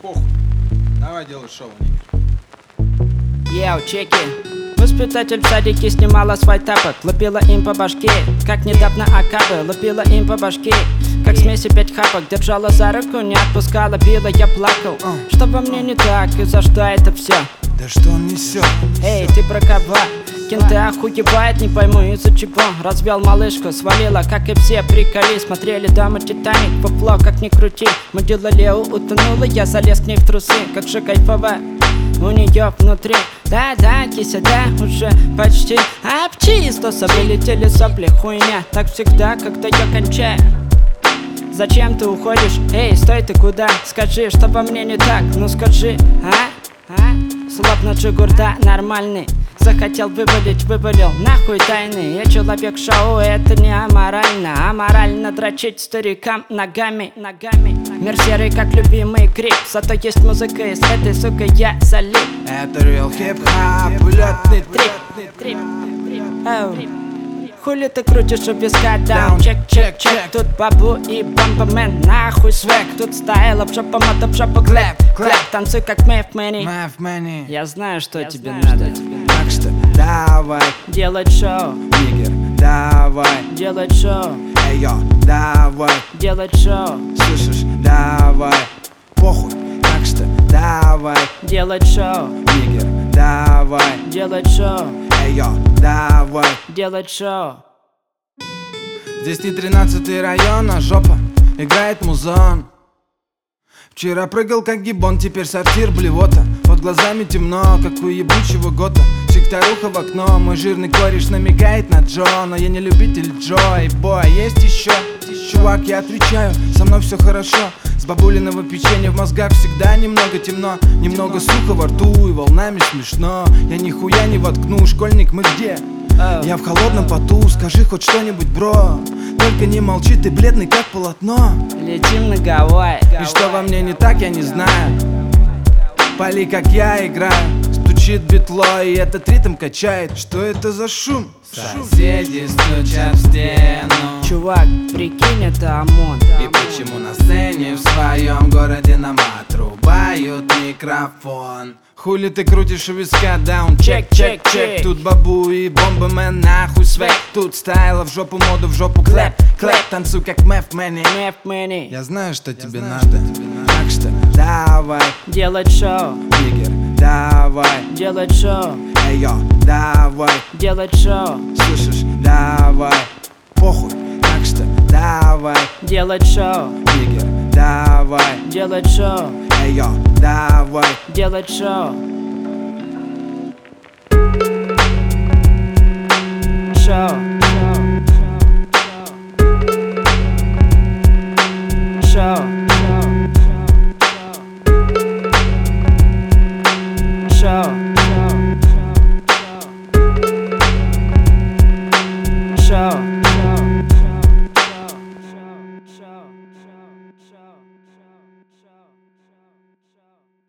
похуй. Давай делай шоу, Йоу, чеки. Воспитатель в садике снимала свой тапок, лупила им по башке. Как недавно Акабы, лупила им по башке. Как смеси 5 хапок, держала за руку, не отпускала, била, я плакал. Что во мне не так и за что это все? Да что он несет? Эй, ты про кого? Кенты охуевает, не пойму из-за чего. Развел малышку, свалила, как и все приколи. Смотрели дома Титаник, по фло, как ни крути. Мудила Лео утонула, я залез к ней в трусы. Как же кайфово у нее внутри. Да-да, кися, да, уже почти обчистился. Вылетели сопли, хуйня. Так всегда, когда я кончаю. Зачем ты уходишь? Эй, стой, ты куда? Скажи, что во мне не так, ну скажи, Слаб на джигурда нормальный. Захотел вывалить, вывалил, нахуй тайны. Я человек шоу, это не аморально. Аморально дрочить старикам ногами. Мир серый, как любимый крик. Зато есть музыка, и с этой сукой я залип. Это real хип-хоп, улетный трип. Хули ты крутишь у виска, даун, чек. Тут бабу и бомбамен, нахуй свек. Тут стайл, в жопу, мото в жопу, клэп. Танцуй как Мэв Мэнни. Я знаю, что тебе надо. Так что давай Делать шоу, нигер, давай делать шоу, эй, йо, давай делать шоу, слышишь, давай похуй. Так что давай делать шоу, нигер, давай делать шоу, эй, йо, давай. делать шоу. Здесь не 13-й район, а жопа играет музон. Вчера прыгал как гибон, теперь сортир блевота. Под глазами темно, как у ебучего гота. Сектаруха в окно, мой жирный кореш намекает на Джо. Но я не любитель Джо, эй бой, есть еще? Чувак, я отвечаю, со мной все хорошо. С бабулиного печенья в мозгах всегда немного темно. Немного сухо во рту и волнами смешно. Я нихуя не воткну, школьник, мы где? Я в холодном поту, скажи хоть что-нибудь, бро. Только не молчи, ты бледный как полотно. Летим на Гавайи. И что во мне не так, я не знаю. Пали, как я играю. Стучит битло, и этот ритм качает. Что это за шум? Соседи стучат в стену. Чувак, прикинь, это ОМОН. И почему на сцене в своем городе нам отрубают микрофон? Хули ты крутишь у виска, даун, чек. Тут бабу и бомбамен, нахуй свек. Тут стайла в жопу, моду в жопу, клэп. Танцуй как Мэв Мэнни. Я знаю, что тебе надо. Так что давай Делать шоу, нигер, давай делать шоу, эй, йо, давай делать шоу, слышишь, давай похуй. Так что давай делать шоу, нигер, давай делать шоу, эй, йо, давай. делать шоу. Шоу.